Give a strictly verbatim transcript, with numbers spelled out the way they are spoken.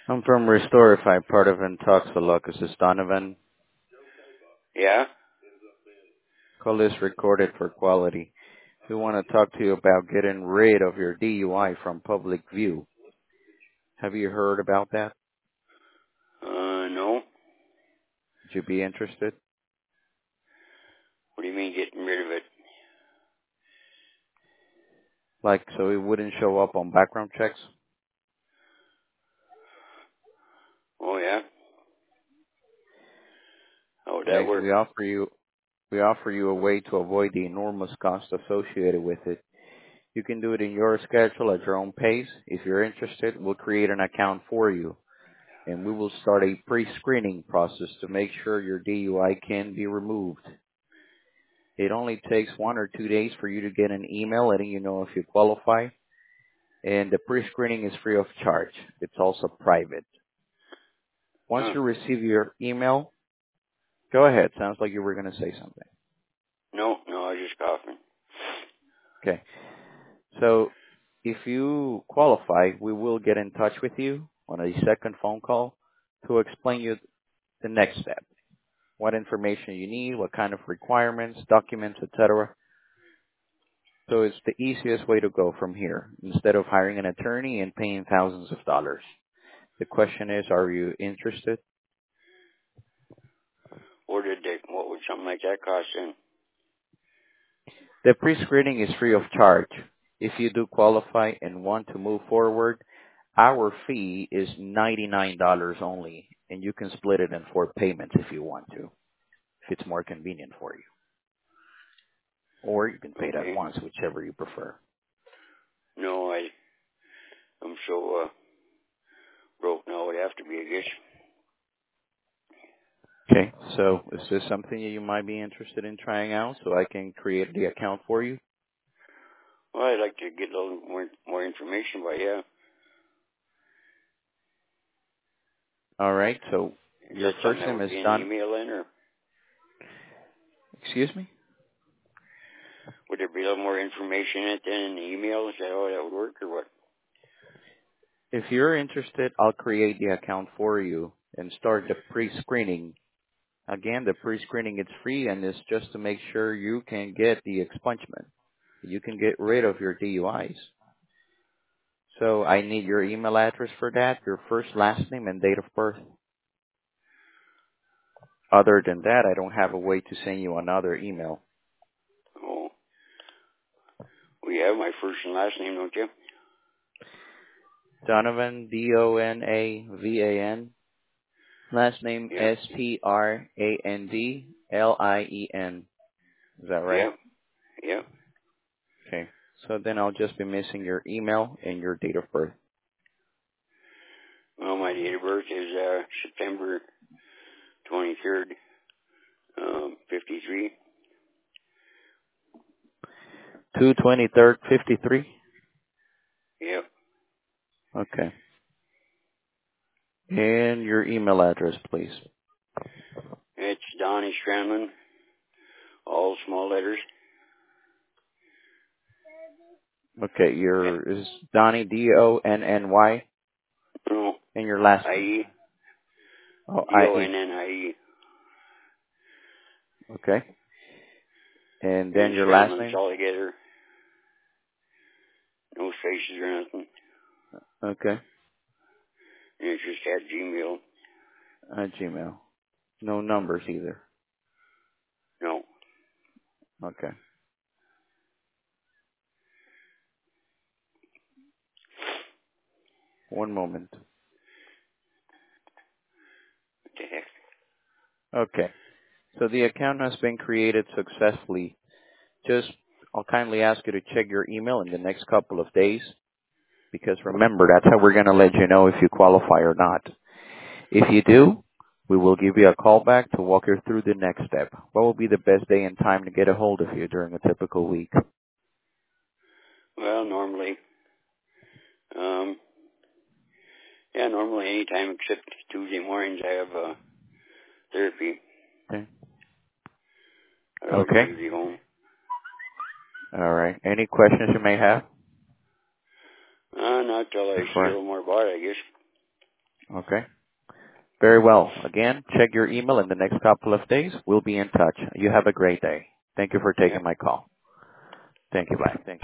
I'm from Restorify, part of Intoxilocus. Is Donovan? Yeah? Call is recorded for quality. We want to talk to you about getting rid of your D U I from public view. Have you heard about that? Uh, no. Would you be interested? What do you mean getting rid of it? Like, so it wouldn't show up on background checks? Oh, yeah? How would that Okay, work? we offer you we offer you a way to avoid the enormous cost associated with it. You can do it in your schedule at your own pace. If you're interested, we'll create an account for you, and we will start a pre-screening process to make sure your D U I can be removed. It only takes one or two days for you to get an email letting you know if you qualify, and the pre-screening is free of charge. It's also private. Once Huh? you receive your email, go ahead. Sounds like you were going to say something. No, no, I was just coughing. Okay. So if you qualify, we will get in touch with you on a second phone call to explain you the next step, what information you need, what kind of requirements, documents, et cetera. So it's the easiest way to go from here instead of hiring an attorney and paying thousands of dollars. The question is, are you interested? What did they, what would something like that cost then? The pre-screening is free of charge. If you do qualify and want to move forward, our fee is ninety-nine dollars only, and you can split it in four payments if you want to, if it's more convenient for you. Or you can pay it at Okay. once, whichever you prefer. No, I, I'm so, uh, broke now. It would have to be, I guess. Okay, so is this something that you might be interested in trying out so I can create the account for you? Well, I'd like to get a little more, more information, but yeah. All right, so Is your that something first that name would is be in the Don. email then, or Excuse me? would there be a little more information in it than in the email? Is that how that would work, or what? If you're interested, I'll create the account for you and start the pre-screening. Again, the pre-screening is free and it's just to make sure you can get the expungement. You can get rid of your D U Is. So I need your email address for that, your first, last name, and date of birth. Other than that, I don't have a way to send you another email. Oh, well, you have my first and last name, don't you? Donovan, D O N A V A N. Last name Yeah. S P R A N D L I E N. Is that right? Yeah. Yeah. Okay. So then I'll just be missing your email and your date of birth. Well, my date of birth is uh, September twenty-third, um, fifty-three. two twenty-third fifty-three? Yep. Okay. And your email address, please. It's Donnie Strandman, all small letters. Okay, Yeah. your is Donnie, D O N N Y, No, and your last name. I-E, Oh, I E. D-O-N-N-I-E. Okay. And then And your last Strandman's name? all together. No spaces or anything. Okay. And it's just at Gmail. At Gmail. No numbers either. No. Okay. One moment. What the heck? Okay. So the account has been created successfully. Just, I'll kindly ask you to check your email in the next couple of days, because remember, that's how we're going to let you know if you qualify or not. If you do, we will give you a call back to walk you through the next step. What will be the best day and time to get a hold of you during a typical week? Well, normally, um, yeah, normally any time except Tuesday mornings I have uh, therapy. Okay. I was Okay. usually home. All right. Any questions you may have? Uh, not till I see a Before. little more about it, I guess. Okay. Very well. Again, check your email in the next couple of days. We'll be in touch. You have a great day. Thank you for Yeah. taking my call. Thank you. Bye. Thank you.